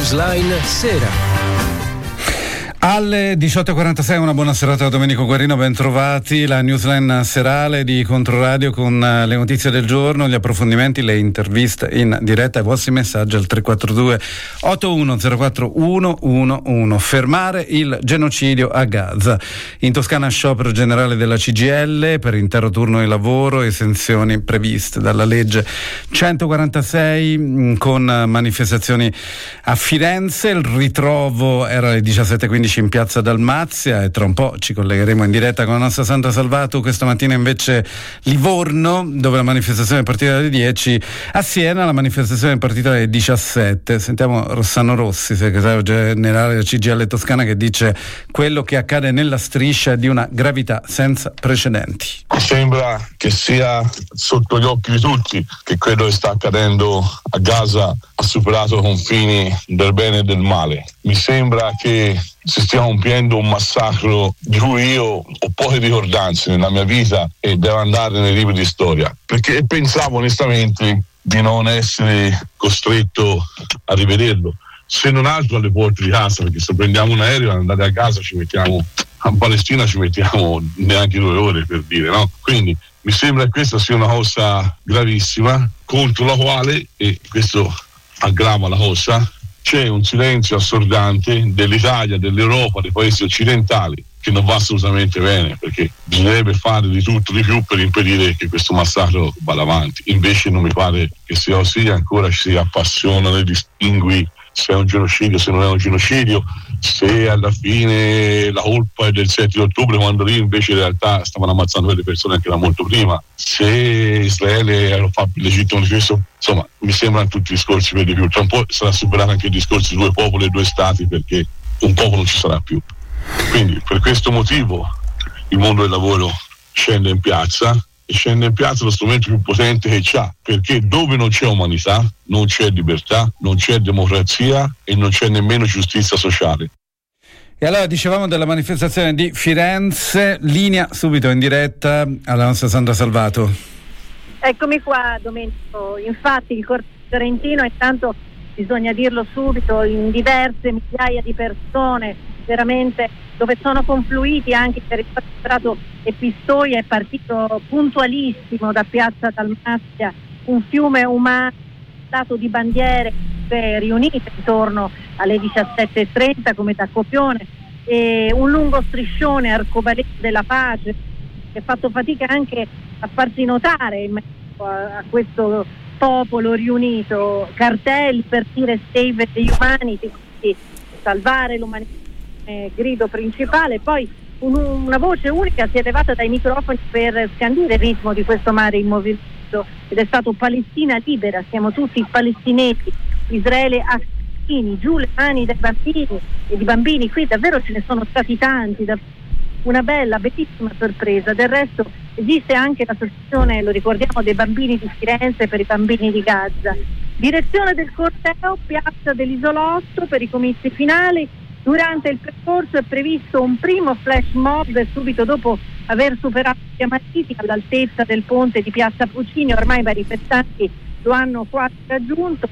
Newsline Sera. Alle 18.46, una buona serata da Domenico Guarino, ben trovati. La newsline serale di Controradio con le notizie del giorno, gli approfondimenti, le interviste in diretta, i vostri messaggi al 342 8104 111. Fermare il genocidio a Gaza. In Toscana sciopero generale della CGIL per intero turno di lavoro, esenzioni previste dalla legge 146 con manifestazioni a Firenze. Il ritrovo era alle 17.15 in piazza Dalmazia e tra un po' ci collegheremo in diretta con la nostra Sandra Salvato. Questa mattina invece Livorno, dove la manifestazione è partita alle 10, a Siena la manifestazione è partita alle 17. Sentiamo Rossano Rossi, segretario generale della CGIL Toscana, che dice: quello che accade nella striscia è di una gravità senza precedenti. Sembra che sia sotto gli occhi di tutti che quello che sta accadendo a Gaza ha superato i confini del bene e del male. Mi sembra che si stia compiendo un massacro di cui io ho poche ricordanze nella mia vita e devo andare nei libri di storia, perché pensavo onestamente di non essere costretto a rivederlo, se non altro alle porte di casa, perché se prendiamo un aereo e andare a Gaza a Palestina ci mettiamo neanche 2 ore, per dire, no? Quindi mi sembra che questa sia una cosa gravissima, contro la quale, e questo aggrava la cosa, c'è un silenzio assordante dell'Italia, dell'Europa, dei paesi occidentali, che non va assolutamente bene, perché bisognerebbe fare di tutto di più per impedire che questo massacro vada avanti. Invece non mi pare che sia così, ancora ci si appassiona e distingui se è un genocidio, se non è un genocidio, se alla fine la colpa è del 7 ottobre, quando lì invece in realtà stavano ammazzando delle persone anche da molto prima, se Israele lo fa il legittimo difeso. Insomma, mi sembrano tutti discorsi per di più. Tra un po' sarà superato anche il discorso di 2 popoli e 2 stati, perché un popolo non ci sarà più. Quindi per questo motivo il mondo del lavoro scende in piazza, e scende in piazza lo strumento più potente che c'ha, perché dove non c'è umanità non c'è libertà, non c'è democrazia e non c'è nemmeno giustizia sociale. E allora dicevamo della manifestazione di Firenze, linea subito in diretta alla nostra Sandra Salvato. Eccomi qua, Domenico. Infatti il corteo fiorentino, intanto bisogna dirlo subito, in diverse migliaia di persone, veramente, dove sono confluiti anche per il Prato e Pistoia, è partito puntualissimo da piazza Dalmazia un fiume umano stato di bandiere riunite intorno alle 17.30 come da copione, e un lungo striscione arcobaleno della pace che ha fatto fatica anche a farsi notare in mezzo a questo popolo riunito, cartelli per dire Save the Humanity, quindi salvare l'umanità, grido principale. Poi una voce unica si è levata dai microfoni per scandire il ritmo di questo mare in movimento, ed è stato Palestina libera, siamo tutti palestinesi, Israele assassini, giù le mani dai bambini e di bambini. Qui davvero ce ne sono stati tanti, una bella, bellissima sorpresa. Del resto esiste anche l'associazione, lo ricordiamo, dei bambini di Firenze per i bambini di Gaza. Direzione del corteo, piazza dell'Isolotto per i comizi finali. Durante il percorso è previsto un primo flash mob subito dopo aver superato gli Amalfiti all'altezza del ponte di piazza Puccini. Ormai i manifestanti lo hanno quasi raggiunto.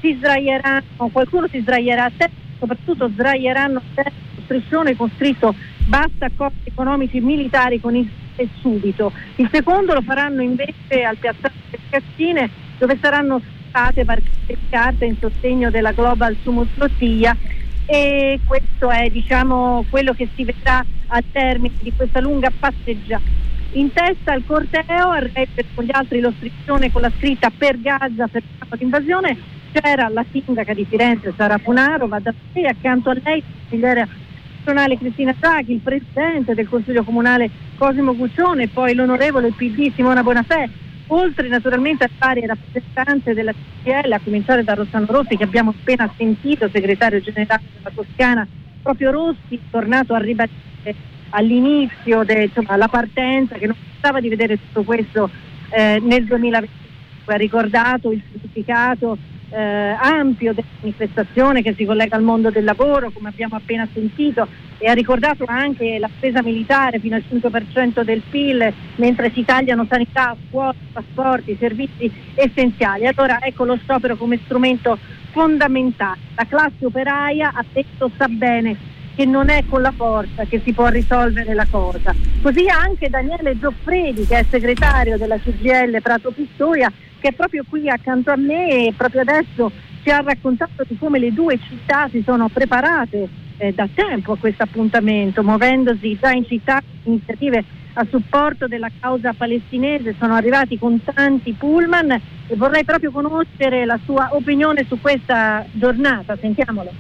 Qualcuno si sdraierà a terra, soprattutto sdraieranno a terra lo striscione con scritto basta accordi economici e militari con Israele subito. Il secondo lo faranno invece al piazzale delle Cassine, dove saranno state varie carte in sostegno della Global Summit Flottiglia. E questo è, diciamo, quello che si vedrà al termine di questa lunga passeggiata. In testa al corteo, a reggere con gli altri lo striscione con la scritta per Gaza, per l'invasione, c'era la sindaca di Firenze Sara Funaro, da lei, accanto a lei la consigliera nazionale Cristina Zaghi, il presidente del Consiglio Comunale Cosimo Guccione, poi l'onorevole PD Simona Bonafè, oltre naturalmente a varie rappresentanze della CGIL, a cominciare da Rossano Rossi, che abbiamo appena sentito, segretario generale della Toscana. Proprio Rossi, tornato a ribadire all'inizio la partenza, che non pensava di vedere tutto questo nel 2020, ha ricordato il significato ampio della manifestazione che si collega al mondo del lavoro, come abbiamo appena sentito, e ha ricordato anche la spesa militare fino al 5% del PIL, mentre si tagliano sanità, scuole, trasporti, servizi essenziali. Allora ecco lo sciopero come strumento fondamentale. La classe operaia ha detto sa bene che non è con la forza che si può risolvere la cosa. Così anche Daniele Gioffredi, che è segretario della CGIL Prato Pistoia, che è proprio qui accanto a me e proprio adesso ci ha raccontato di come le due città si sono preparate da tempo a questo appuntamento, muovendosi già in città iniziative a supporto della causa palestinese. Sono arrivati con tanti pullman e vorrei proprio conoscere la sua opinione su questa giornata. Sentiamolo.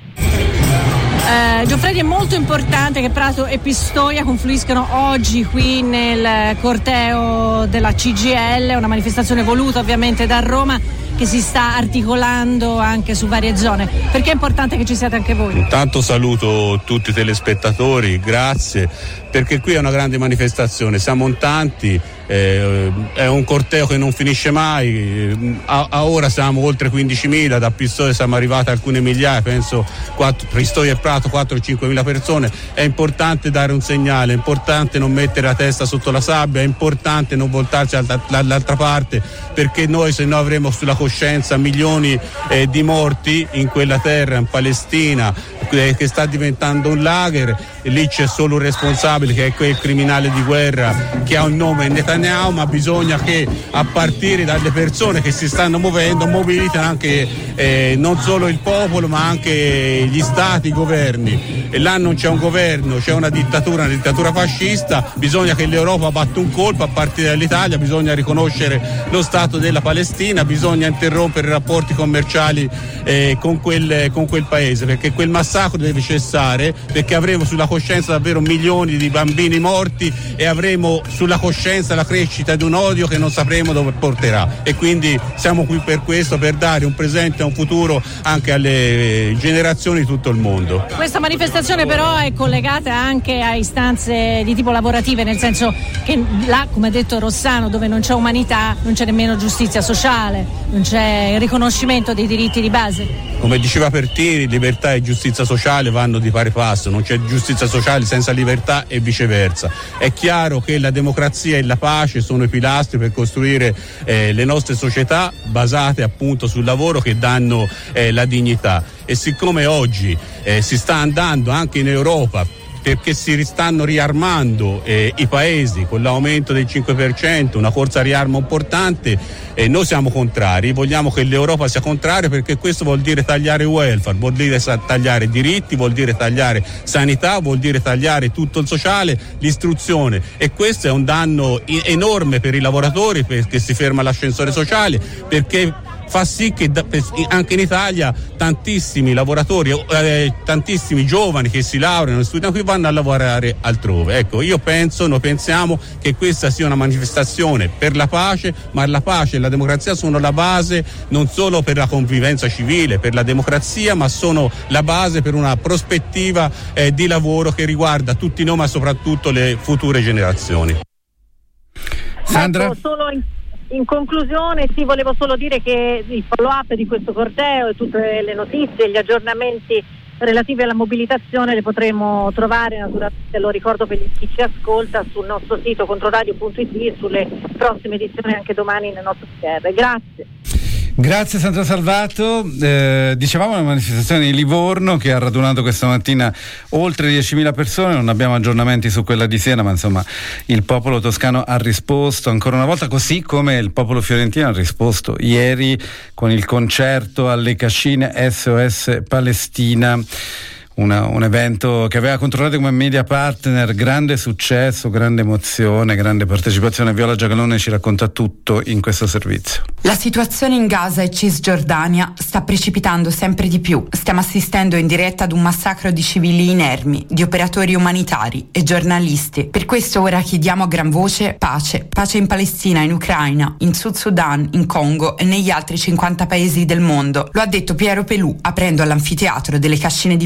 Gioffredi, è molto importante che Prato e Pistoia confluiscano oggi qui nel corteo della CGIL, una manifestazione voluta ovviamente da Roma che si sta articolando anche su varie zone. Perché è importante che ci siate anche voi? Intanto saluto tutti i telespettatori, grazie, perché qui è una grande manifestazione, siamo in tanti, è un corteo che non finisce mai, a ora siamo oltre 15.000, da Pistoia siamo arrivati a alcune migliaia, penso Pistoia e Prato 4-5.000 persone. È importante dare un segnale, è importante non mettere la testa sotto la sabbia, è importante non voltarci dall'altra parte, perché noi se no avremo sulla coscienza milioni di morti in quella terra, in Palestina, che sta diventando un lager, e lì c'è solo un responsabile, che è quel criminale di guerra che ha un nome, Netanyahu, ma bisogna che a partire dalle persone che si stanno muovendo mobilitino anche non solo il popolo ma anche gli stati, i governi. E là non c'è un governo, c'è una dittatura fascista, bisogna che l'Europa batta un colpo a partire dall'Italia, bisogna riconoscere lo Stato della Palestina, bisogna interrompere i rapporti commerciali con quel paese, perché quel massacro deve cessare, perché avremo sulla coscienza davvero milioni di bambini morti e avremo sulla coscienza la crescita di un odio che non sapremo dove porterà, e quindi siamo qui per questo, per dare un presente e un futuro anche alle generazioni di tutto il mondo. Questa manifestazione però è collegata anche a istanze di tipo lavorative, nel senso che là, come ha detto Rossano, dove non c'è umanità non c'è nemmeno giustizia sociale, non c'è il riconoscimento dei diritti di base. Come diceva Pertini, libertà e giustizia sociale vanno di pari passo, non c'è giustizia sociale senza libertà e viceversa. È chiaro che la democrazia e la pace sono i pilastri per costruire le nostre società basate appunto sul lavoro, che danno la dignità. E siccome oggi si sta andando anche in Europa, perché si stanno riarmando i paesi con l'aumento del 5%, una corsa a riarmo importante, noi siamo contrari, vogliamo che l'Europa sia contraria, perché questo vuol dire tagliare welfare, vuol dire tagliare diritti, vuol dire tagliare sanità, vuol dire tagliare tutto il sociale, l'istruzione, e questo è un danno enorme per i lavoratori, perché si ferma l'ascensore sociale, perché fa sì che anche in Italia tantissimi lavoratori, tantissimi giovani che si laureano e studiano qui vanno a lavorare altrove. Ecco, noi pensiamo che questa sia una manifestazione per la pace, ma la pace e la democrazia sono la base non solo per la convivenza civile, per la democrazia, ma sono la base per una prospettiva di lavoro che riguarda tutti noi, ma soprattutto le future generazioni. Sandra? Ecco, solo in conclusione, sì, volevo solo dire che il follow-up di questo corteo e tutte le notizie, gli aggiornamenti relativi alla mobilitazione le potremo trovare, naturalmente lo ricordo per chi ci ascolta, sul nostro sito controradio.it e sulle prossime edizioni anche domani nel nostro PR. Grazie. Grazie Sandra Salvato. Dicevamo una manifestazione di Livorno che ha radunato questa mattina oltre 10.000 persone, non abbiamo aggiornamenti su quella di Siena, ma insomma il popolo toscano ha risposto ancora una volta, così come il popolo fiorentino ha risposto ieri con il concerto alle Cascine SOS Palestina. Un evento che aveva controllato come media partner, grande successo, grande emozione, grande partecipazione. Viola Giacalone ci racconta tutto in questo servizio. La situazione in Gaza e Cisgiordania sta precipitando sempre di più. Stiamo assistendo in diretta ad un massacro di civili inermi, di operatori umanitari e giornalisti. Per questo ora chiediamo a gran voce pace. Pace in Palestina, in Ucraina, in Sud Sudan, in Congo e negli altri 50 paesi del mondo. Lo ha detto Piero Pelù aprendo all'anfiteatro delle Cascine di Firenze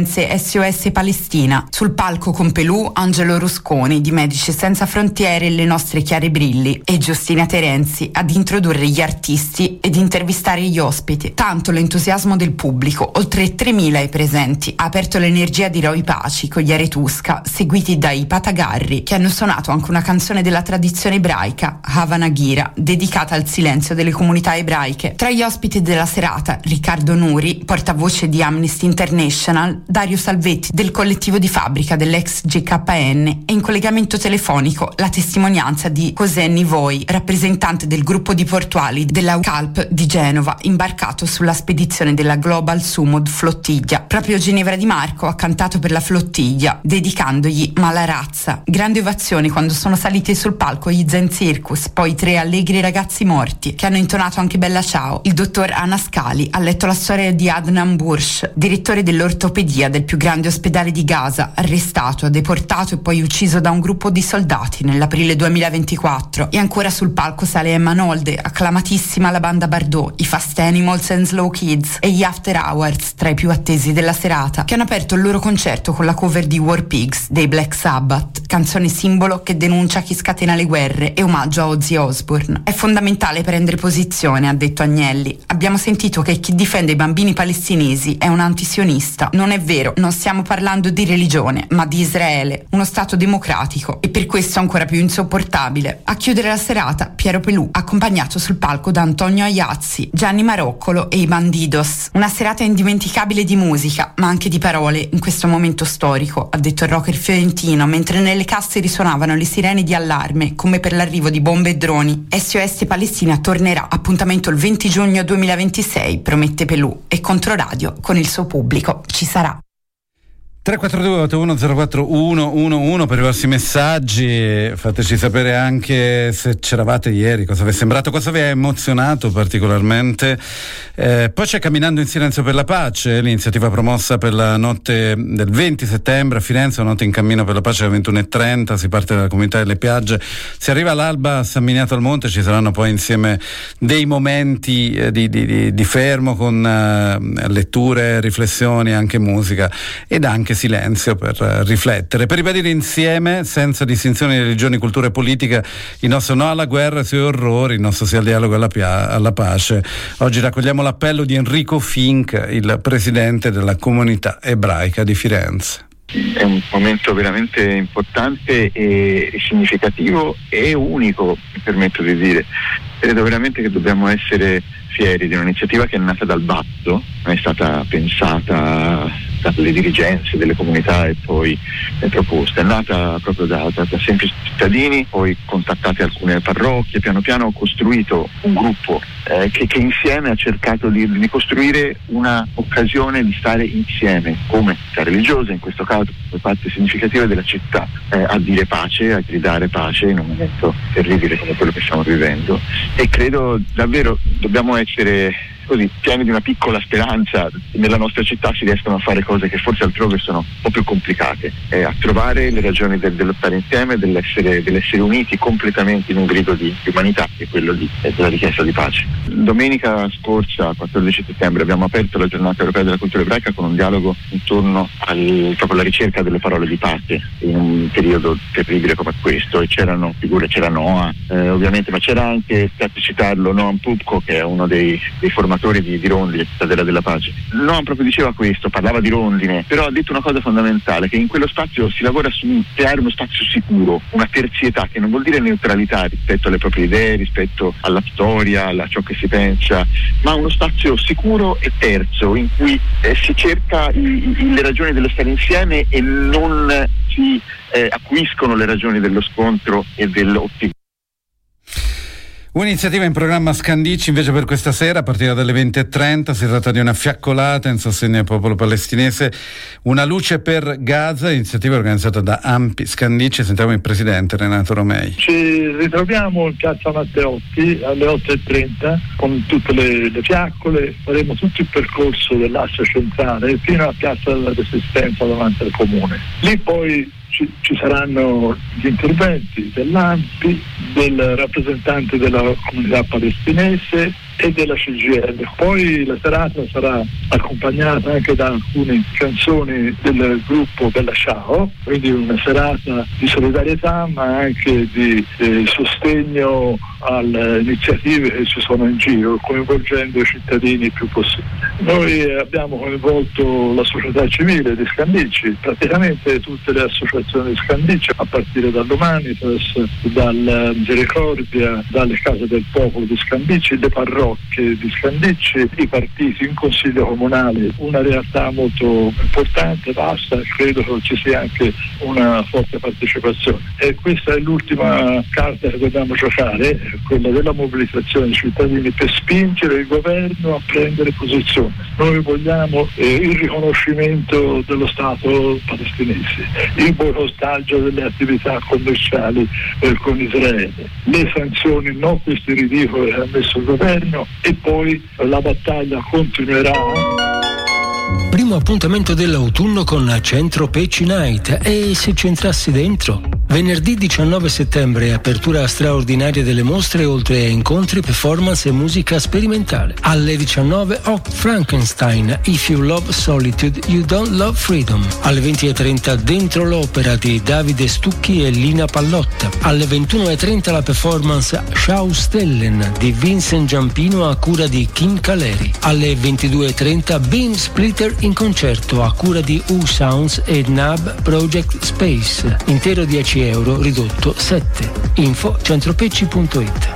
Firenze SOS Palestina. Sul palco con Pelù, Angelo Rusconi di Medici Senza Frontiere e Le Nostre Chiare Brilli e Giustina Terenzi ad introdurre gli artisti ed intervistare gli ospiti. Tanto l'entusiasmo del pubblico, oltre 3.000 i presenti, ha aperto l'energia di Roy Paci con gli Aretusca, seguiti dai Patagarri, che hanno suonato anche una canzone della tradizione ebraica, Havana Gira, dedicata al silenzio delle comunità ebraiche. Tra gli ospiti della serata, Riccardo Nuri, portavoce di Amnesty International, Dario Salvetti del collettivo di fabbrica dell'ex GKN e in collegamento telefonico la testimonianza di José Nivoi, rappresentante del gruppo di portuali della CALP di Genova, imbarcato sulla spedizione della Global Sumud Flottiglia. Proprio Ginevra Di Marco ha cantato per la flottiglia, dedicandogli Malarazza. Grande ovazione quando sono saliti sul palco gli Zen Circus, poi 3 allegri ragazzi morti, che hanno intonato anche Bella Ciao. Il dottor Anascali ha letto la storia di Adnan Bursh, direttore dell'ortopedia del più grande ospedale di Gaza, arrestato, deportato e poi ucciso da un gruppo di soldati nell'aprile 2024. E ancora sul palco sale Emma Nolde, acclamatissima la banda Bardot, i Fast Animals and Slow Kids e gli After Hours, tra i più attesi della serata, che hanno aperto il loro concerto con la cover di War Pigs dei Black Sabbath, canzone simbolo che denuncia chi scatena le guerre e omaggio a Ozzy Osbourne. È fondamentale prendere posizione, ha detto Agnelli. Abbiamo sentito che chi difende i bambini palestinesi è un antisionista. Non è vero, non stiamo parlando di religione, ma di Israele, uno stato democratico, e per questo ancora più insopportabile. A chiudere la serata, Piero Pelù, accompagnato sul palco da Antonio Aiazzi, Gianni Maroccolo e i Bandidos. Una serata indimenticabile di musica, ma anche di parole in questo momento storico, ha detto il rocker fiorentino, mentre nelle casse risuonavano le sirene di allarme come per l'arrivo di bombe e droni. SOS Palestina tornerà, appuntamento il 20 giugno 2026, promette Pelù, e Controradio con il suo pubblico ci sarà. 342-8104-111 per i vostri messaggi, fateci sapere anche se c'eravate ieri, cosa vi è sembrato, cosa vi ha emozionato particolarmente. Poi c'è Camminando in silenzio per la pace, l'iniziativa promossa per la notte del 20 settembre a Firenze, una notte in cammino per la pace alle 21:30, si parte dalla comunità delle Piagge, si arriva all'alba a San Miniato al Monte, ci saranno poi insieme dei momenti di fermo con letture, riflessioni, anche musica ed anche silenzio per riflettere, per ribadire insieme, senza distinzione di religioni, cultura e politica, il nostro no alla guerra e ai suoi orrori, il nostro sì al dialogo e alla pace. Oggi raccogliamo l'appello di Enrico Fink, il presidente della comunità ebraica di Firenze. È un momento veramente importante e significativo e unico, mi permetto di dire. Credo veramente che dobbiamo essere fieri di un'iniziativa che è nata dal basso, non è stata pensata dalle dirigenze delle comunità e poi proposta, è nata proprio da semplici cittadini, poi contattate alcune parrocchie, piano piano ho costruito un gruppo che insieme ha cercato di costruire una occasione di stare insieme come comunità religiosa, in questo caso come parte significativa della città, a dire pace, a gridare pace in un momento terribile come quello che stiamo vivendo, e credo davvero dobbiamo essere così pieni di una piccola speranza. Nella nostra città si riescono a fare cose che forse altrove sono un po' più complicate, a trovare le ragioni dello stare insieme, dell'essere uniti completamente in un grido di umanità, che è quello della richiesta di pace. Domenica scorsa, 14 settembre, abbiamo aperto la giornata europea della cultura ebraica con un dialogo intorno proprio alla ricerca delle parole di pace in un periodo terribile come questo, e c'erano figure, c'era Noah ovviamente, ma c'era anche, per citarlo, Noam Pupko, che è uno dei formatori di Rondine, Cittadella della Pace. Noam proprio diceva questo, parlava di rondine, però ha detto una cosa fondamentale, che in quello spazio si lavora su creare uno spazio sicuro, una terzietà, che non vuol dire neutralità rispetto alle proprie idee, rispetto alla storia, a ciò che si pensa, ma uno spazio sicuro e terzo, in cui si cerca le ragioni dello stare insieme e non si acuiscono le ragioni dello scontro e dell'ottimismo. Un'iniziativa in programma Scandicci invece per questa sera a partire dalle 20:30, si tratta di una fiaccolata in sostegno al popolo palestinese, Una luce per Gaza, iniziativa organizzata da Ampi Scandicci. Sentiamo il presidente Renato Romei. Ci ritroviamo in piazza Matteotti alle 8:30 con tutte le fiaccole, faremo tutto il percorso dell'asse centrale fino alla piazza della Resistenza davanti al comune. Lì poi ci saranno gli interventi dell'AMPI, del rappresentante della comunità palestinese, e della CGIL. Poi la serata sarà accompagnata anche da alcune canzoni del gruppo Bella Ciao, quindi una serata di solidarietà ma anche di sostegno alle iniziative che ci sono in giro, coinvolgendo i cittadini il più possibile. Noi abbiamo coinvolto la società civile di Scandicci, praticamente tutte le associazioni di Scandicci, a partire dall'Umanitas, dal Misericordia, dalle case del popolo di Scandicci, le parrocchie di Scandicci, i partiti in consiglio comunale, una realtà molto importante, vasta, credo che ci sia anche una forte partecipazione. E questa è l'ultima carta che dobbiamo giocare, quella della mobilitazione dei cittadini per spingere il governo a prendere posizione. Noi vogliamo il riconoscimento dello Stato palestinese, il boicottaggio delle attività commerciali con Israele, le sanzioni, non questi ridicoli che ha messo il governo, e poi la battaglia continuerà. Primo appuntamento dell'autunno con Centro Pecci Night. E se ci entrassi dentro? Venerdì 19 settembre, apertura straordinaria delle mostre, oltre a incontri, performance e musica sperimentale. Alle 19 Oct Frankenstein, If You Love Solitude, You Don't Love Freedom. Alle 20:30 Dentro l'opera di Davide Stucchi e Lina Pallotta. Alle 21:30 la performance Schaustellen di Vincent Giampino a cura di Kim Caleri. Alle 22:30 Beam Splitter in concerto a cura di U-Sounds e NAB Project Space. Intero 10 euro, ridotto 7. Info centropecci.it.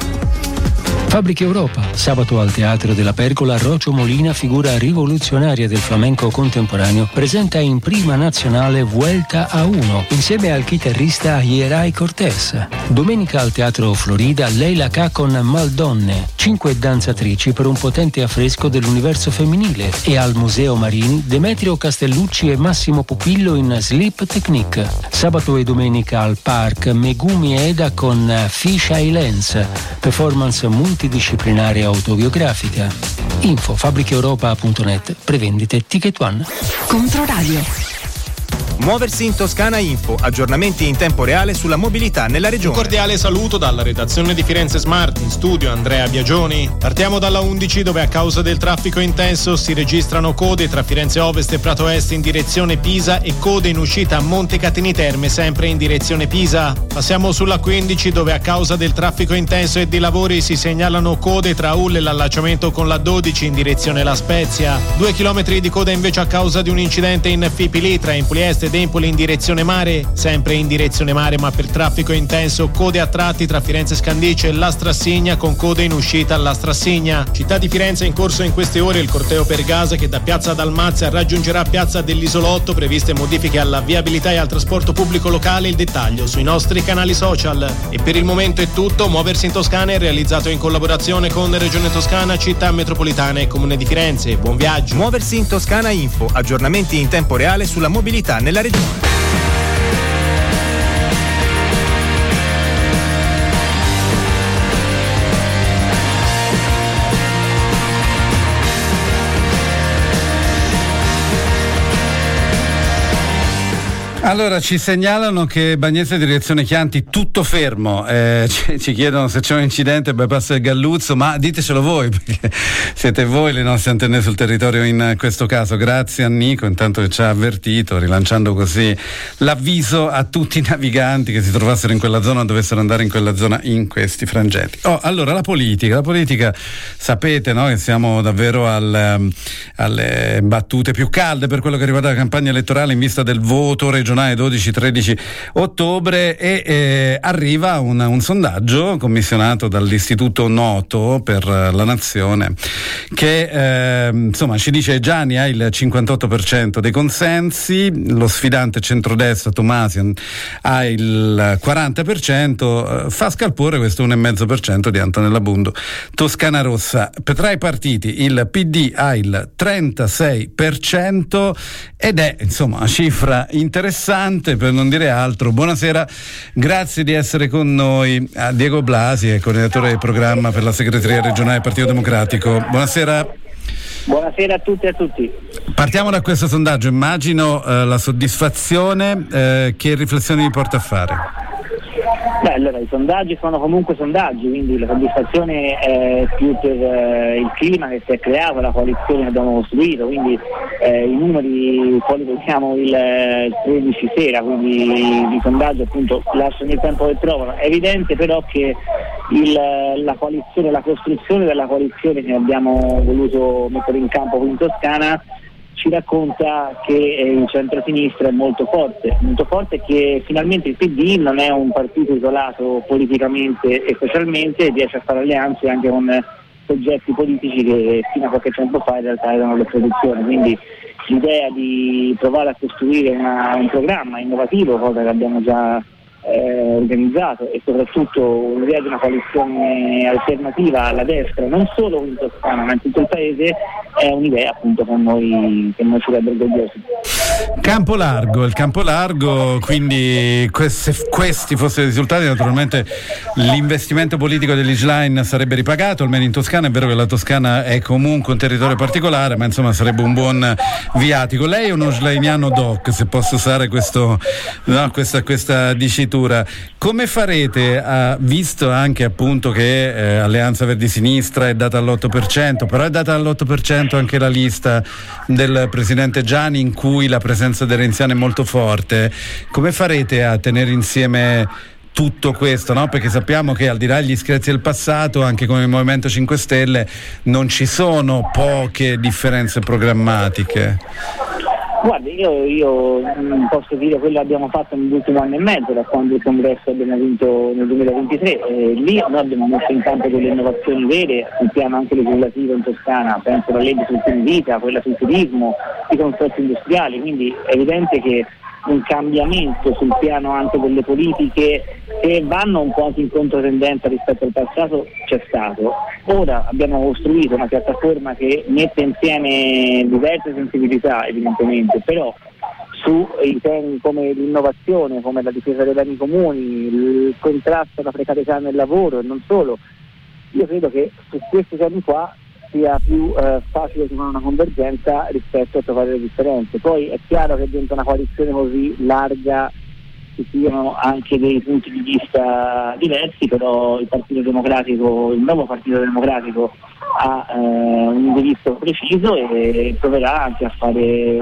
Fabbrica Europa, sabato al Teatro della Pergola, Rocio Molina, figura rivoluzionaria del flamenco contemporaneo, presenta in prima nazionale Vuelta a Uno, insieme al chitarrista Yeray Cortés. Domenica al Teatro Florida, Leila K con Maldonne, 5 danzatrici per un potente affresco dell'universo femminile, e al Museo Marini, Demetrio Castellucci e Massimo Pupillo in Sleep Technique. Sabato e domenica al Park, Megumi Eda con Fish Islands, performance multidisciplinare autobiografica. Info fabbricaeuropa.net, prevendite Ticket One. Controradio. Muoversi in Toscana Info, aggiornamenti in tempo reale sulla mobilità nella regione. Un cordiale saluto dalla redazione di Firenze Smart, in studio Andrea Biagioni. Partiamo dalla 11, dove a causa del traffico intenso si registrano code tra Firenze Ovest e Prato Est in direzione Pisa e code in uscita a Montecatini Terme sempre in direzione Pisa. Passiamo sulla 15, dove a causa del traffico intenso e di lavori si segnalano code tra Ulle e l'allacciamento con la 12 in direzione La Spezia. 2 chilometri di coda invece a causa di un incidente in Fipili tra Impulieste ed Empoli in direzione mare, sempre in direzione mare ma per traffico intenso, code a tratti tra Firenze Scandicci e La Strassigna con code in uscita alla Strassigna. Città di Firenze è in corso in queste ore il corteo per Gaza che da Piazza Dalmazia raggiungerà Piazza dell'Isolotto, previste modifiche alla viabilità e al trasporto pubblico locale, il dettaglio sui nostri canali social. E per il momento è tutto. Muoversi in Toscana è realizzato in collaborazione con Regione Toscana, Città Metropolitana e Comune di Firenze. Buon viaggio. Muoversi in Toscana Info, aggiornamenti in tempo reale sulla mobilità nella regione. Allora, ci segnalano che Bagnezza direzione Chianti tutto fermo, ci chiedono se c'è un incidente bypass del Galluzzo, ma ditecelo voi perché siete voi le nostre antenne sul territorio in questo caso. Grazie a Nico intanto che ci ha avvertito, rilanciando così l'avviso a tutti i naviganti che si trovassero in quella zona, dovessero andare in quella zona in questi frangenti. Allora la politica sapete, no, che siamo davvero alle battute più calde per quello che riguarda la campagna elettorale in vista del voto regionale 12-13 ottobre e arriva un sondaggio commissionato dall'Istituto Noto per la Nazione che insomma ci dice Gianni ha il 58% dei consensi, lo sfidante centrodestra Tomasian ha il 40%, fa scalpore questo 1,5% di Antonella Bundu. Toscana Rossa, tra i partiti il PD ha il 36% ed è insomma una cifra interessante per non dire altro. Buonasera, grazie di essere con noi a Diego Blasi, coordinatore del programma per la segreteria regionale del Partito Democratico. Buonasera. Buonasera a tutti e a tutti. Partiamo da questo sondaggio, immagino la soddisfazione, che riflessioni vi porta a fare? Allora i sondaggi sono comunque sondaggi, quindi la soddisfazione è più per il clima che si è creato, la coalizione che abbiamo costruito, quindi i numeri poi li vediamo il 13 sera, quindi i sondaggi appunto lasciano il tempo che trovano. È evidente però che la coalizione, la costruzione della coalizione che abbiamo voluto mettere in campo qui in Toscana ci racconta che il centro-sinistra è molto forte e che finalmente il PD non è un partito isolato politicamente e socialmente, riesce a fare alleanze anche con soggetti politici che fino a qualche tempo fa in realtà erano all'opposizione, quindi l'idea di provare a costruire un programma innovativo, cosa che abbiamo già organizzato, e soprattutto l'idea di una coalizione alternativa alla destra non solo in Toscana ma in tutto il paese, è un'idea appunto che noi ci rende orgogliosi. Il campo largo, quindi se questi fossero i risultati, naturalmente l'investimento politico dell'Isline sarebbe ripagato, almeno in Toscana. È vero che la Toscana è comunque un territorio particolare, ma insomma sarebbe un buon viatico. Lei è uno schleiniano doc, se posso usare questa dicitura. Come farete, visto anche appunto che Alleanza Verdi Sinistra è data all'8%, però è data all'8% anche la lista del presidente Gianni, in cui la presenza del renziano è molto forte, come farete a tenere insieme tutto questo, no? Perché sappiamo che al di là degli screzi del passato, anche come il Movimento 5 Stelle, non ci sono poche differenze programmatiche. Guardi, io posso dire quello che abbiamo fatto nell'ultimo anno e mezzo, da quando il congresso abbiamo vinto nel 2023, lì noi abbiamo messo in campo delle innovazioni vere sul piano anche legislativo in Toscana, penso alla legge sul fine vita, quella sul turismo, i consorzi industriali, quindi è evidente che un cambiamento sul piano anche delle politiche che vanno un po' anche in controtendenza rispetto al passato c'è stato. Ora abbiamo costruito una piattaforma che mette insieme diverse sensibilità evidentemente, però su i temi come l'innovazione, come la difesa dei beni comuni, il contrasto alla precarietà nel lavoro e non solo, io credo che su questi temi qua sia più facile trovare una convergenza rispetto a trovare le differenze. Poi è chiaro che dentro una coalizione così larga ci siano anche dei punti di vista diversi, però il nuovo Partito Democratico ha un indirizzo preciso e proverà anche a fare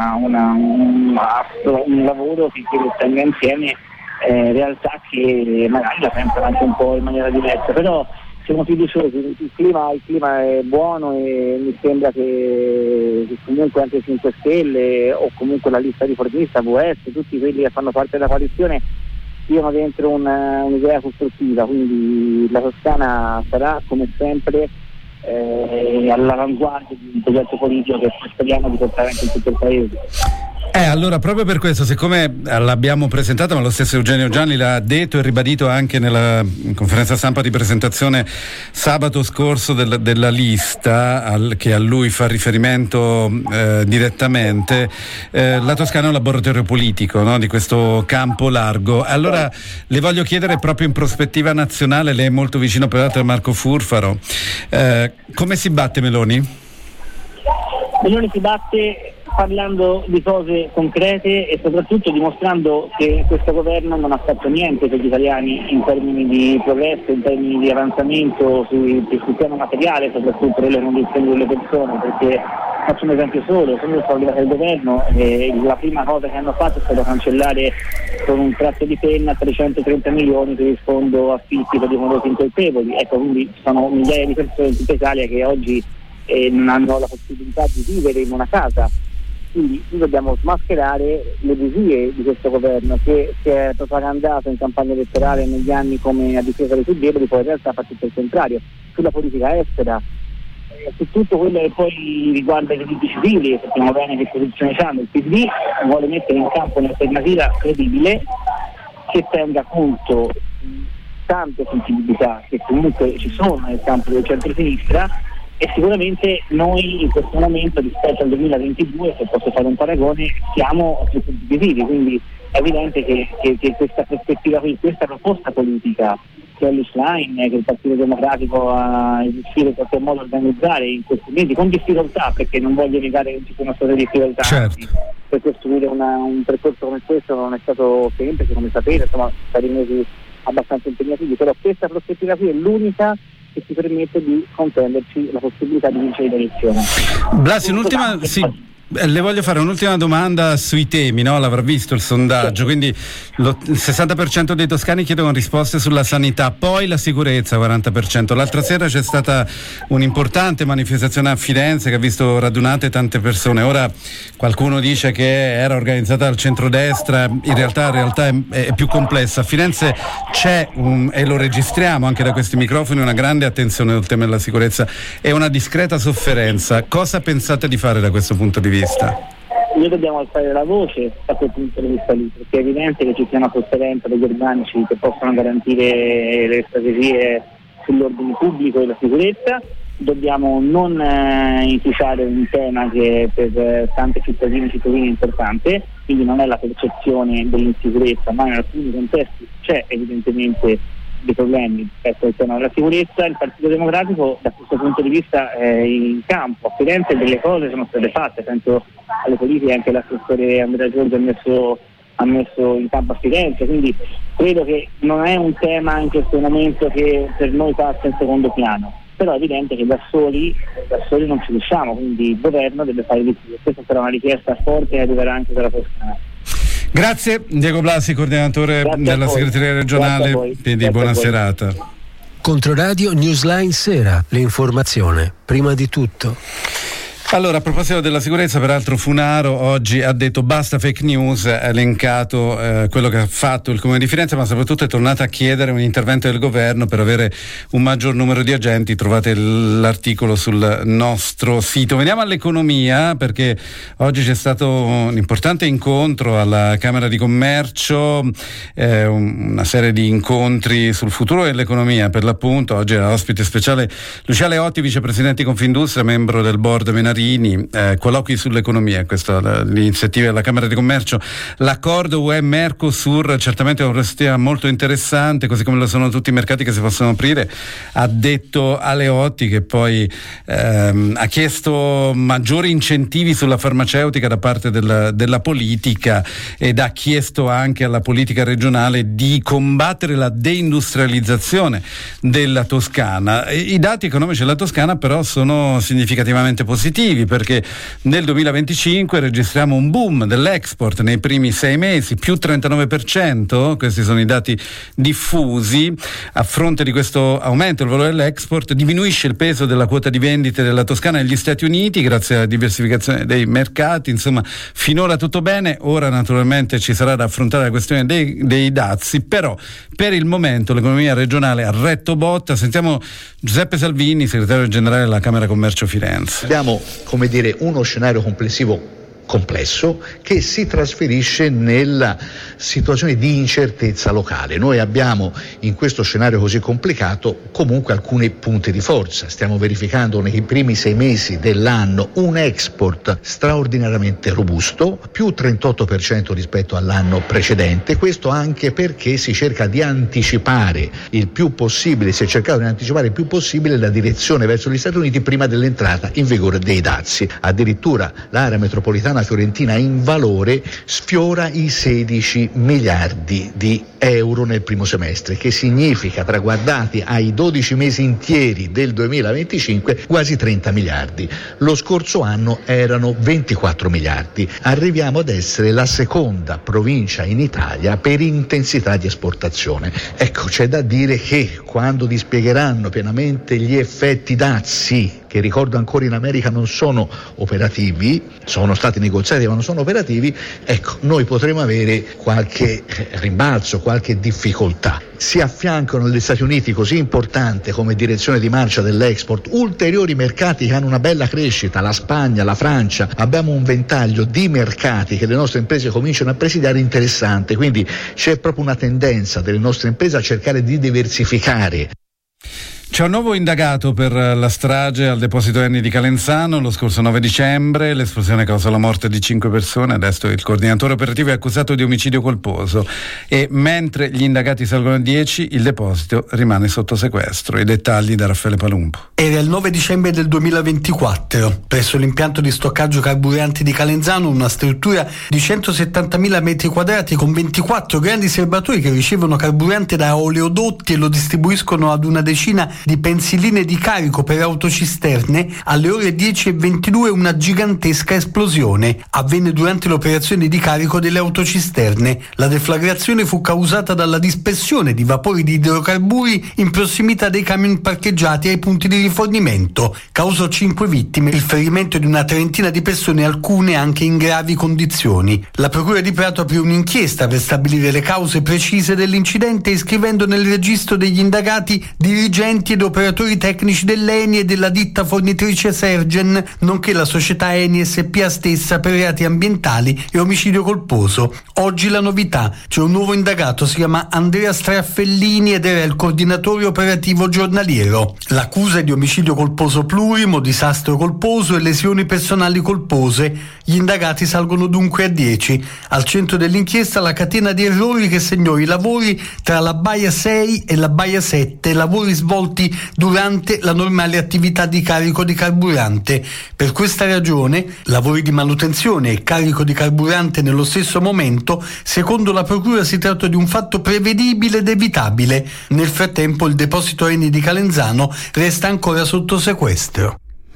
un lavoro che tenga insieme realtà che magari la pensano anche un po' in maniera diversa, però siamo fiduciosi, il clima è buono e mi sembra che comunque anche 5 Stelle o comunque la lista riformista, VS, tutti quelli che fanno parte della coalizione siano dentro un'idea costruttiva, quindi la Toscana sarà come sempre all'avanguardia di un progetto politico che speriamo di portare anche in tutto il paese. Allora, proprio per questo, siccome l'abbiamo presentata, ma lo stesso Eugenio Gianni l'ha detto e ribadito anche nella conferenza stampa di presentazione sabato scorso della lista, che a lui fa riferimento direttamente, la Toscana è un laboratorio politico, no? Di questo campo largo. Allora le voglio chiedere, proprio in prospettiva nazionale, lei è molto vicino peraltro a Marco Furfaro, come si batte Meloni? Meloni si batte parlando di cose concrete e soprattutto dimostrando che questo governo non ha fatto niente per gli italiani in termini di progresso, in termini di avanzamento sul piano materiale, soprattutto delle condizioni delle persone, perché faccio un esempio solo, sono stato arrivato al governo e la prima cosa che hanno fatto è stato cancellare con un tratto di penna 330 milioni per il fondo affitti per i morosi incolpevoli. Ecco, quindi ci sono migliaia di persone in tutta Italia che oggi non hanno la possibilità di vivere in una casa. Quindi noi dobbiamo smascherare le bugie di questo governo che si è propagandato in campagna elettorale negli anni come a difesa dei più deboli, poi in realtà fa tutto il contrario, sulla politica estera, su tutto quello che poi riguarda i diritti civili. Sappiamo bene che posizione c'hanno. Il PD vuole mettere in campo un'alternativa credibile che tenga conto di tante sensibilità che comunque ci sono nel campo del centro-sinistra, e sicuramente noi in questo momento rispetto al 2022, se posso fare un paragone, siamo più competitivi, quindi è evidente che questa prospettiva qui, questa proposta politica che è l'Isline, che il Partito Democratico ha riuscito in qualche modo a organizzare in questi mesi, con difficoltà, perché non voglio negare che ci sono state difficoltà, certo. Per costruire un percorso come questo non è stato semplice, come sapete, insomma, stati mesi abbastanza impegnativi, però questa prospettiva qui è l'unica che ci permette di contenderci la possibilità di vincere l'elezione. Blasi, le voglio fare un'ultima domanda sui temi, no? L'avrà visto il sondaggio, quindi il 60% dei toscani chiedono risposte sulla sanità, poi la sicurezza 40%. L'altra sera c'è stata un'importante manifestazione a Firenze che ha visto radunate tante persone. Ora qualcuno dice che era organizzata dal centrodestra, in realtà è più complessa. A Firenze c'è e lo registriamo anche da questi microfoni, una grande attenzione sul tema della sicurezza e una discreta sofferenza. Cosa pensate di fare da questo punto di vista? Noi dobbiamo alzare la voce da quel punto di vista lì, perché è evidente che ci sia una sofferenza degli organici che possono garantire le strategie sull'ordine pubblico e la sicurezza. Dobbiamo non inficiare un tema che per tante cittadine e cittadini è importante, quindi non è la percezione dell'insicurezza, ma in alcuni contesti c'è evidentemente dei problemi rispetto al tema della sicurezza. Il Partito Democratico da questo punto di vista è in campo. A Firenze delle cose sono state fatte, penso alle politiche anche l'assessore Andrea Giorgio ha messo in campo a Firenze, quindi credo che non è un tema in questo momento che per noi passa in secondo piano, però è evidente che da soli non ci riusciamo, quindi il governo deve fare di più. Questa sarà una richiesta forte che arriverà anche dalla Toscana. Grazie Diego Blasi, coordinatore della segreteria regionale, quindi buona serata. Controradio Newsline Sera, l'informazione prima di tutto. Allora, a proposito della sicurezza, peraltro Funaro oggi ha detto basta fake news, ha elencato quello che ha fatto il Comune di Firenze, ma soprattutto è tornata a chiedere un intervento del governo per avere un maggior numero di agenti. Trovate l'articolo sul nostro sito. Veniamo all'economia, perché oggi c'è stato un importante incontro alla Camera di Commercio, una serie di incontri sul futuro dell'economia, per l'appunto. Oggi era ospite speciale Lucia Leotti, vicepresidente di Confindustria, membro del board Menarini. Colloqui sull'economia, questa l'iniziativa della Camera di Commercio. L'accordo UE-Mercosur certamente è una prospettiva molto interessante, così come lo sono tutti i mercati che si possono aprire, ha detto Aleotti, che poi ha chiesto maggiori incentivi sulla farmaceutica da parte della politica, ed ha chiesto anche alla politica regionale di combattere la deindustrializzazione della Toscana. I dati economici della Toscana però sono significativamente positivi, perché nel 2025 registriamo un boom dell'export nei primi 6 mesi, più 39%, questi sono i dati diffusi. A fronte di questo aumento del valore dell'export diminuisce il peso della quota di vendite della Toscana negli Stati Uniti grazie alla diversificazione dei mercati. Insomma, finora tutto bene. Ora naturalmente ci sarà da affrontare la questione dei dazi, però per il momento l'economia regionale ha retto botta. Sentiamo Giuseppe Salvini, segretario generale della Camera Commercio Firenze. Abbiamo, come dire, uno scenario complessivo complesso che si trasferisce nella situazione di incertezza locale. Noi abbiamo in questo scenario così complicato comunque alcuni punti di forza. Stiamo verificando nei primi 6 mesi dell'anno un export straordinariamente robusto, più 38% rispetto all'anno precedente. Questo anche perché si cerca di anticipare il più possibile, si è cercato di anticipare il più possibile la direzione verso gli Stati Uniti prima dell'entrata in vigore dei dazi. Addirittura l'area metropolitana fiorentina in valore sfiora i 16 miliardi di euro nel primo semestre, che significa, traguardati ai 12 mesi intieri del 2025, quasi 30 miliardi. Lo scorso anno erano 24 miliardi. Arriviamo ad essere la seconda provincia in Italia per intensità di esportazione. Ecco, c'è da dire che quando dispiegheranno pienamente gli effetti dazi, che ricordo ancora in America non sono operativi, sono stati negoziati ma non sono operativi, ecco, noi potremo avere qualche rimbalzo, qualche difficoltà. Si affiancano negli Stati Uniti, così importante come direzione di marcia dell'export, ulteriori mercati che hanno una bella crescita, la Spagna, la Francia. Abbiamo un ventaglio di mercati che le nostre imprese cominciano a presidiare interessante, quindi c'è proprio una tendenza delle nostre imprese a cercare di diversificare. C'è un nuovo indagato per la strage al deposito Eni di Calenzano lo scorso 9 dicembre. L'esplosione causò la morte di 5 persone. Adesso il coordinatore operativo è accusato di omicidio colposo e mentre gli indagati salgono a 10, il deposito rimane sotto sequestro. I dettagli da Raffaele Palumbo. Era il 9 dicembre del 2024. Presso l'impianto di stoccaggio carburanti di Calenzano, una struttura di 170.000 metri quadrati con 24 grandi serbatoi che ricevono carburante da oleodotti e lo distribuiscono ad una decina di pensiline di carico per autocisterne, alle ore 10:22 una gigantesca esplosione avvenne durante le operazioni di carico delle autocisterne. La deflagrazione fu causata dalla dispersione di vapori di idrocarburi in prossimità dei camion parcheggiati ai punti di rifornimento. Causò 5 vittime, il ferimento di una trentina di persone, alcune anche in gravi condizioni. La Procura di Prato aprì un'inchiesta per stabilire le cause precise dell'incidente, iscrivendo nel registro degli indagati dirigenti ed operatori tecnici dell'Eni e della ditta fornitrice Sergen, nonché la società Eni SpA stessa per reati ambientali e omicidio colposo. Oggi la novità: c'è un nuovo indagato, si chiama Andrea Straffellini ed era il coordinatore operativo giornaliero. L'accusa è di omicidio colposo plurimo, disastro colposo e lesioni personali colpose. Gli indagati salgono dunque a 10. Al centro dell'inchiesta la catena di errori che segnò i lavori tra la Baia 6 e la Baia 7, lavori svolti durante la normale attività di carico di carburante. Per questa ragione, lavori di manutenzione e carico di carburante nello stesso momento, secondo la Procura si tratta di un fatto prevedibile ed evitabile. Nel frattempo il deposito Eni di Calenzano resta ancora sotto sequestro.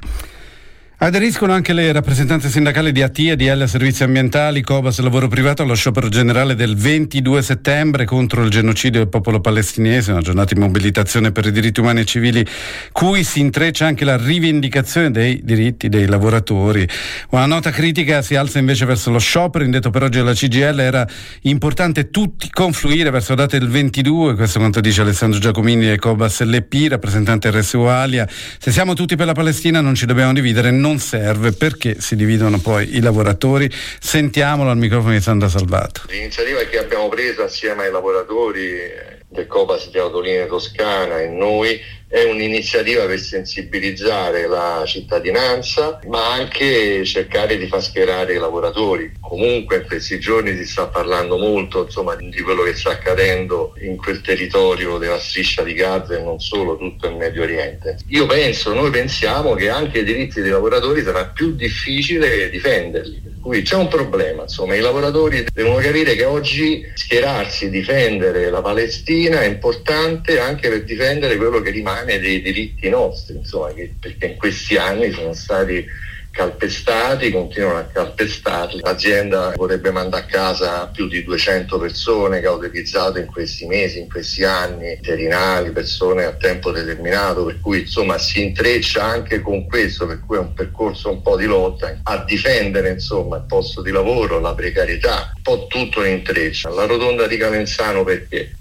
Aderiscono anche le rappresentanze sindacali di ATIA, DL Servizi Ambientali, Cobas Lavoro Privato allo sciopero generale del 22 settembre contro il genocidio del popolo palestinese, una giornata di mobilitazione per i diritti umani e civili cui si intreccia anche la rivendicazione dei diritti dei lavoratori. Una nota critica si alza invece verso lo sciopero indetto per oggi alla CGIL. Era importante tutti confluire verso la data del 22, questo quanto dice Alessandro Giacomini di Cobas LP, rappresentante RSU Alia. Se siamo tutti per la Palestina non ci dobbiamo dividere, non serve, perché si dividono poi i lavoratori. Sentiamolo al microfono di Sandra Salvato. L'iniziativa che abbiamo preso assieme ai lavoratori del Cobas di Autolinee Toscana e noi è un'iniziativa per sensibilizzare la cittadinanza, ma anche cercare di far schierare i lavoratori. Comunque in questi giorni si sta parlando molto, insomma, di quello che sta accadendo in quel territorio della striscia di Gaza e non solo, tutto il Medio Oriente. Noi pensiamo che anche i diritti dei lavoratori sarà più difficile difenderli. Per cui c'è un problema, insomma, i lavoratori devono capire che oggi schierarsi, difendere la Palestina è importante anche per difendere quello che rimane dei diritti nostri, insomma, perché in questi anni sono stati calpestati, continuano a calpestarli. L'azienda vorrebbe mandare a casa più di 200 persone che ha utilizzato in questi mesi, in questi anni, interinali, persone a tempo determinato, per cui insomma si intreccia anche con questo, per cui è un percorso un po' di lotta a difendere insomma il posto di lavoro, la precarietà, un po' tutto in intreccia. La rotonda di Calenzano perché?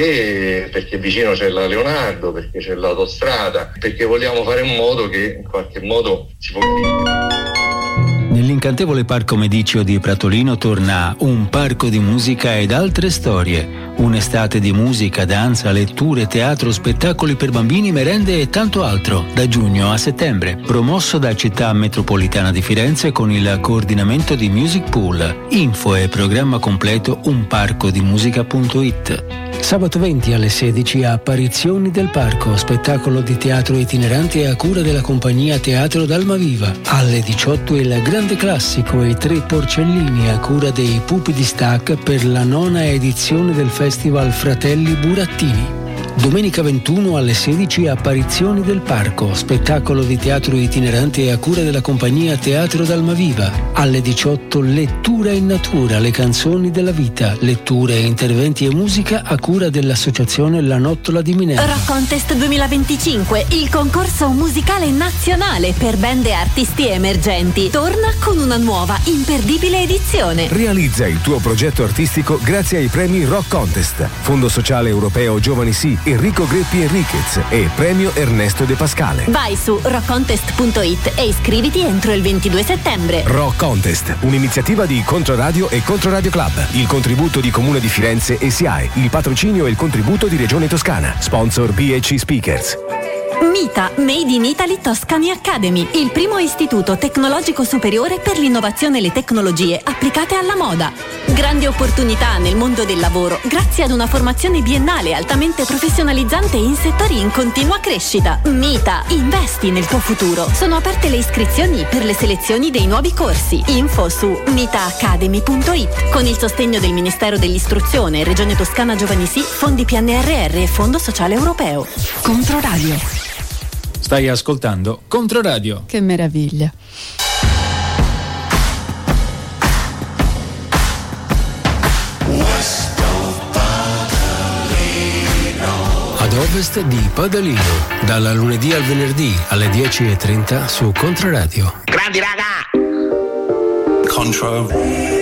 Perché vicino c'è la Leonardo, perché c'è l'autostrada, perché vogliamo fare in modo che in qualche modo si può. Nell'incantevole Parco Mediceo di Pratolino torna un parco di musica ed altre storie. Un'estate di musica, danza, letture, teatro, spettacoli per bambini, merende e tanto altro, da giugno a settembre. Promosso da Città Metropolitana di Firenze con il coordinamento di Music Pool. Info e programma completo unparcodimusica.it. Sabato 20 alle 16 a Apparizioni del Parco, spettacolo di teatro itinerante a cura della compagnia Teatro d'Almaviva. Alle 18 il grande classico e 3 porcellini a cura dei Pupi di Stac per la 9ª edizione del Festival Fratelli Burattini. Domenica 21 alle 16 Apparizioni del Parco, spettacolo di teatro itinerante a cura della compagnia Teatro d'Almaviva. Alle 18 Lettura in natura, le canzoni della vita, letture, interventi e musica a cura dell'associazione La Nottola di Minerva. Rock Contest 2025, il concorso musicale nazionale per band e artisti emergenti, torna con una nuova imperdibile edizione. Realizza il tuo progetto artistico grazie ai premi Rock Contest, Fondo Sociale Europeo Giovani Sì, Enrico Greppi Enriquez e Premio Ernesto De Pascale. Vai su rockcontest.it e iscriviti entro il 22 settembre. Rock Contest, un'iniziativa di Controradio e Controradio Club, il contributo di Comune di Firenze e SIAE, il patrocinio e il contributo di Regione Toscana. Sponsor BHC Speakers. MITA, Made in Italy Toscani Academy, il primo istituto tecnologico superiore per l'innovazione e le tecnologie applicate alla moda. Grandi opportunità nel mondo del lavoro grazie ad una formazione biennale altamente professionalizzante in settori in continua crescita. MITA, investi nel tuo futuro. Sono aperte le iscrizioni per le selezioni dei nuovi corsi. Info su mitaacademy.it con il sostegno del Ministero dell'Istruzione, Regione Toscana Giovani Sì, Fondi PNRR e Fondo Sociale Europeo. Controradio. Stai ascoltando Controradio. Che meraviglia. Ad ovest di Padalino, dal lunedì al venerdì alle 10:30 su Controradio. Grandi raga! Controradio.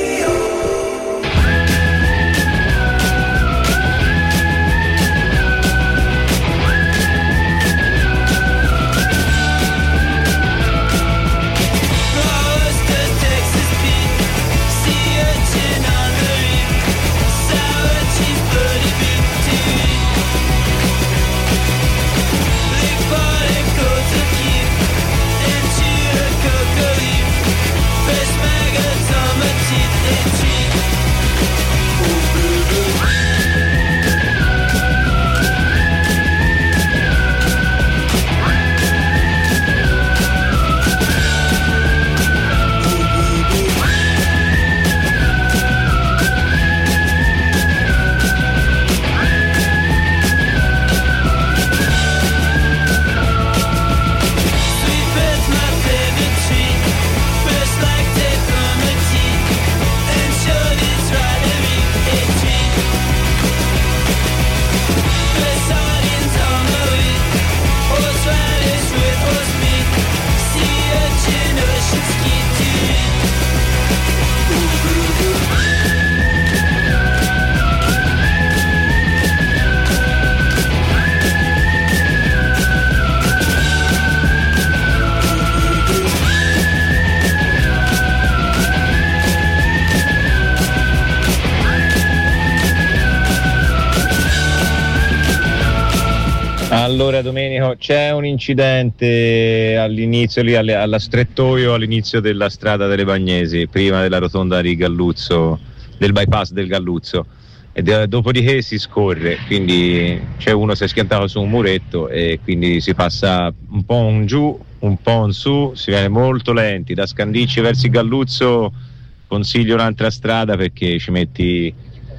Allora Domenico, c'è un incidente all'inizio lì alla Strettoio, all'inizio della strada delle Bagnesi, prima della rotonda di Galluzzo, del bypass del Galluzzo, e dopodiché si scorre, quindi c'è uno si è schiantato su un muretto e quindi si passa un po' in giù, un po' in su, si viene molto lenti, da Scandicci verso il Galluzzo consiglio un'altra strada perché ci metti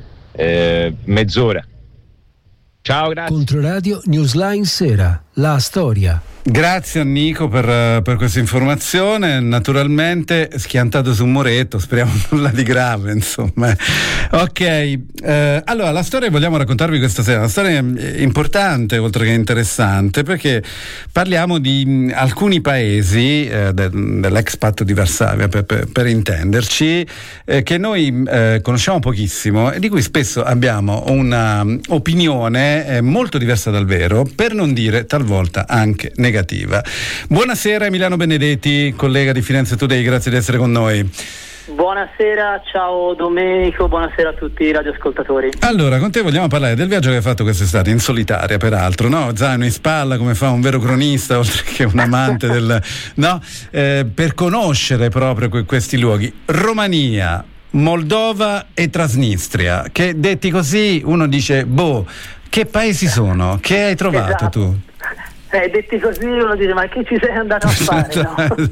mezz'ora. Ciao, grazie. Controradio Newsline Sera, la storia. Grazie a Nico per questa informazione. Naturalmente schiantato su un muretto, speriamo nulla di grave, insomma. Ok, allora la storia che vogliamo raccontarvi questa sera è una storia importante oltre che interessante, perché parliamo di alcuni paesi dell'ex patto di Varsavia, per intenderci, che noi conosciamo pochissimo e di cui spesso abbiamo una opinione molto diversa dal vero, per non dire talvolta anche negativa. Buonasera Emiliano Benedetti, collega di Firenze Today, grazie di essere con noi. Buonasera, ciao Domenico, buonasera a tutti i radioascoltatori. Allora, con te vogliamo parlare del viaggio che hai fatto quest'estate, in solitaria peraltro, no? Zaino in spalla, come fa un vero cronista, oltre che un amante del... no? Per conoscere proprio questi luoghi. Romania, Moldova e Transnistria, che detti così uno dice, boh, che paesi sono? Che hai trovato tu? Detti così uno dice, ma che ci sei andato a fare?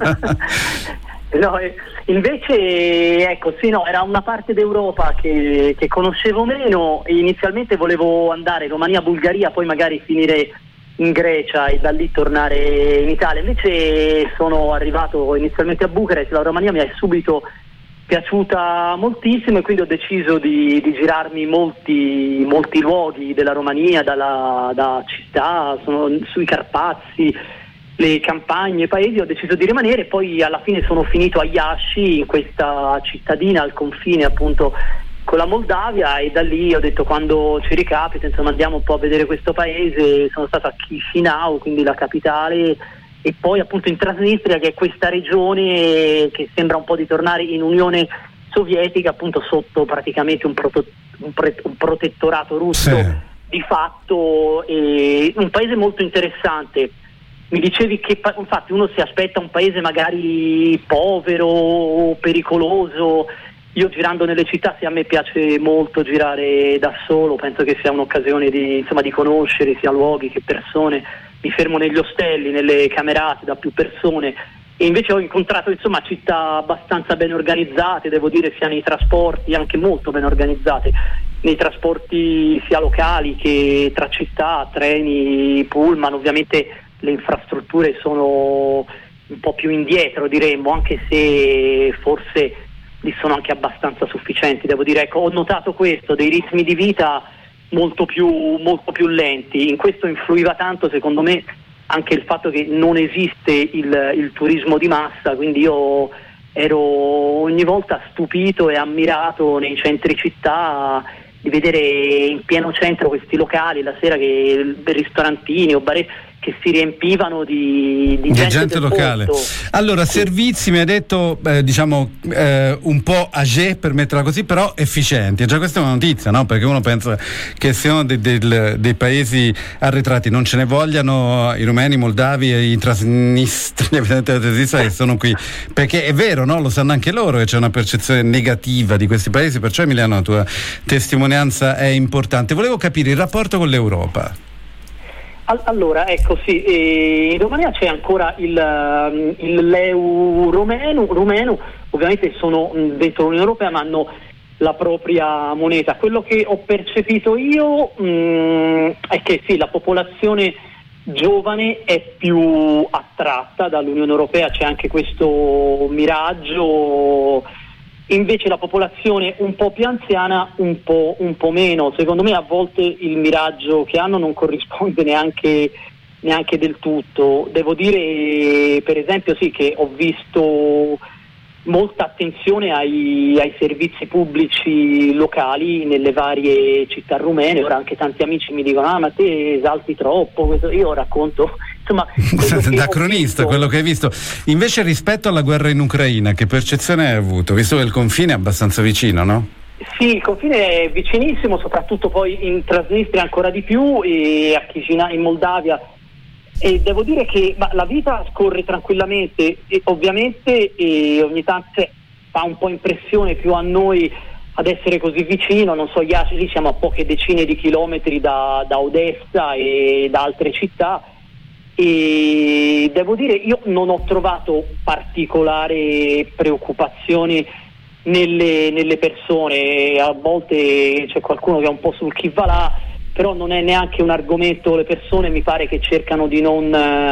No, invece ecco, sì, no, era una parte d'Europa che conoscevo meno. Inizialmente volevo andare in Romania, Bulgaria, poi magari finire in Grecia e da lì tornare in Italia. Invece sono arrivato inizialmente a Bucarest, la Romania mi è subito piaciuta moltissimo e quindi ho deciso di girarmi molti luoghi della Romania, da città, sono sui Carpazi, le campagne, i paesi, ho deciso di rimanere. Poi alla fine sono finito a Iași, in questa cittadina al confine appunto con la Moldavia, e da lì ho detto, quando ci ricapita, insomma, andiamo un po' a vedere questo paese. Sono stato a Chisinau, quindi la capitale, e poi appunto in Transnistria, che è questa regione che sembra un po' di tornare in Unione Sovietica, appunto sotto praticamente un protettorato russo, sì. Di fatto un paese molto interessante. mi dicevi che infatti uno si aspetta un paese magari povero, pericoloso. Io girando nelle città, sì, a me piace molto girare da solo, penso che sia un'occasione di conoscere sia luoghi che persone. Mi fermo negli ostelli, nelle camerate da più persone, e invece ho incontrato città abbastanza ben organizzate, devo dire, sia nei trasporti, anche molto ben organizzate, nei trasporti sia locali che tra città, treni, pullman. Ovviamente le infrastrutture sono un po' più indietro, diremmo, anche se forse li sono anche abbastanza sufficienti, devo dire. Ecco, ho notato questo, dei ritmi di vita molto più lenti. In questo influiva tanto, secondo me, anche il fatto che non esiste il turismo di massa, quindi io ero ogni volta stupito e ammirato nei centri città di vedere in pieno centro questi locali la sera, che ristorantini o baretti che si riempivano di gente locale. Posto. Allora, sì. Servizi, mi hai detto, un po' âgé, per metterla così, però efficienti. Già questa è una notizia, no? Perché uno pensa che siano dei paesi arretrati, non ce ne vogliano i rumeni, i moldavi e i trasnistri, evidentemente, che sono qui. Perché è vero, no? Lo sanno anche loro che c'è una percezione negativa di questi paesi, perciò Emiliano la tua testimonianza è importante. Volevo capire il rapporto con l'Europa. Allora, ecco, sì, in Romania c'è ancora il leu rumeno, ovviamente sono dentro l'Unione Europea ma hanno la propria moneta. Quello che ho percepito io è che sì, la popolazione giovane è più attratta dall'Unione Europea, c'è anche questo miraggio. Invece la popolazione un po' più anziana un po' meno. Secondo me a volte il miraggio che hanno non corrisponde neanche del tutto. Devo dire, per esempio, sì, che ho visto molta attenzione ai servizi pubblici locali nelle varie città rumene. Ora anche tanti amici mi dicono: ma te esalti troppo. Io racconto, insomma, da cronista, quello che hai visto. Invece, rispetto alla guerra in Ucraina, che percezione hai avuto? Visto che il confine è abbastanza vicino, no? Sì, il confine è vicinissimo, soprattutto poi in Transnistria ancora di più, e a Chisinau in Moldavia. E devo dire che la vita scorre tranquillamente, e ovviamente ogni tanto fa un po' impressione più a noi ad essere così vicino. Non so, lì siamo a poche decine di chilometri da Odessa e da altre città, e devo dire io non ho trovato particolare preoccupazione nelle persone. A volte c'è qualcuno che è un po' sul chi va là, però non è neanche un argomento. Le persone mi pare che cercano di non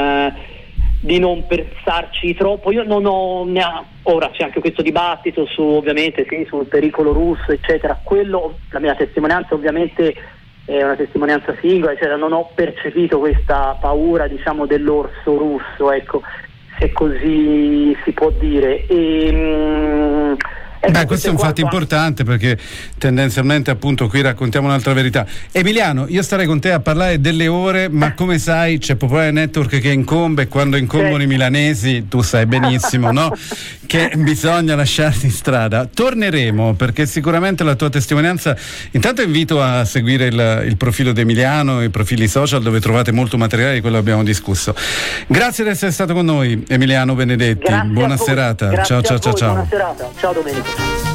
pensarci troppo. Io non ho ora c'è anche questo dibattito ovviamente sì, sul pericolo russo, eccetera. Quello, la mia testimonianza ovviamente è una testimonianza singola, eccetera. Non ho percepito questa paura, diciamo, dell'orso russo, ecco, se così si può dire. Questo è un fatto importante, perché tendenzialmente, appunto, qui raccontiamo un'altra verità. Emiliano, io starei con te a parlare delle ore, ma come sai c'è Popolare Network che incombe, e quando incombono i milanesi tu sai benissimo, no? Che bisogna lasciarsi strada. Torneremo, perché sicuramente la tua testimonianza, intanto invito a seguire il profilo di Emiliano, i profili social dove trovate molto materiale di quello che abbiamo discusso. Grazie di essere stato con noi, Emiliano Benedetti. Grazie, buona serata. Ciao. Buona serata. Ciao Domenico.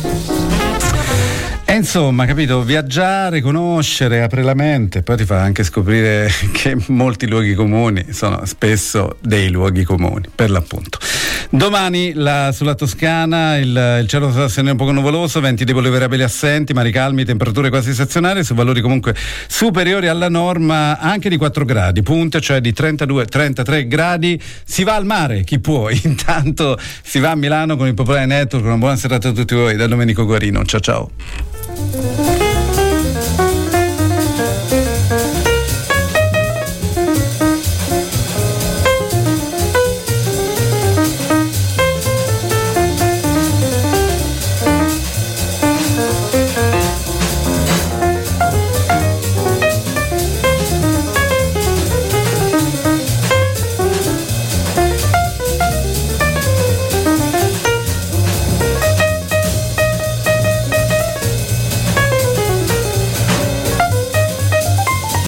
E insomma, capito, viaggiare, conoscere, apre la mente, poi ti fa anche scoprire che molti luoghi comuni sono spesso dei luoghi comuni, per l'appunto. Domani sulla Toscana il cielo sarà un poco nuvoloso, venti deboli variabili assenti, mari calmi, temperature quasi stazionarie, su valori comunque superiori alla norma anche di 4 gradi, punte, cioè di 32-33 gradi. Si va al mare, chi può, intanto si va a Milano con il Popolare Network. Una buona serata a tutti voi da Domenico Guarino, ciao.